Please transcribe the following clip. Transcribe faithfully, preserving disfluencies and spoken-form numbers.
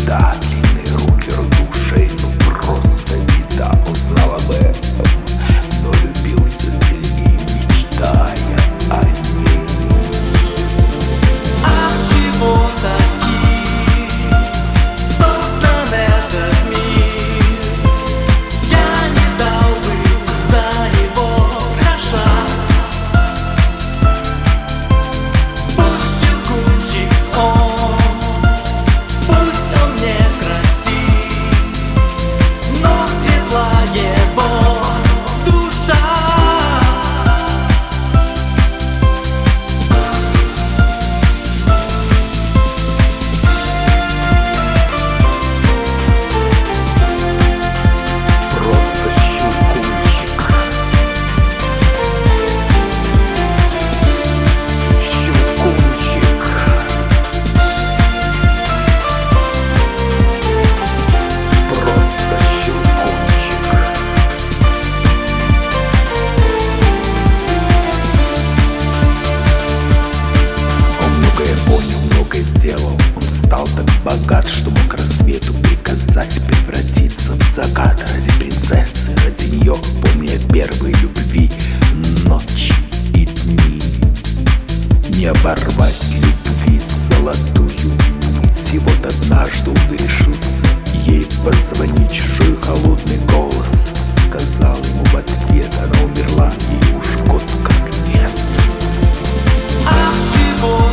Да, длинные руки, рот ушей, ну просто беда. Он знал об этом, но любил все сильнее, мечтая о ней. От чего таким создан этот мир? Я не дал бы за него гроша. Пусть щелкунчик он, пусть он не красив, но светла его душа. Просто щелкунчик. Щелкунчик. Просто щелкунчик. Он многое понял, многое сделал. Он стал так богат, что мог рассвету приказать превратиться в закат. Ради принцессы, ради нее, помня первой любви, ночи и дни. Не оборвать любви золотую нить. И вот однажды он решился ей позвонить. Чужой холодный голос сказал ему в ответ: она умерла, ей уж год как нет. От чего